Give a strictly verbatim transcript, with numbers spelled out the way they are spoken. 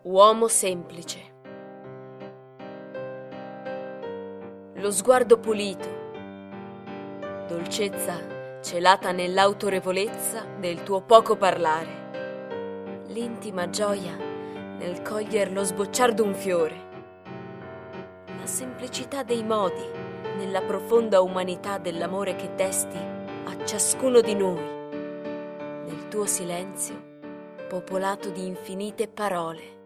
Uomo semplice. Lo sguardo pulito, dolcezza celata nell'autorevolezza del tuo poco parlare, l'intima gioia nel coglier lo sbocciar d'un fiore, la semplicità dei modi nella profonda umanità dell'amore che desti a ciascuno di noi, nel tuo silenzio popolato di infinite parole.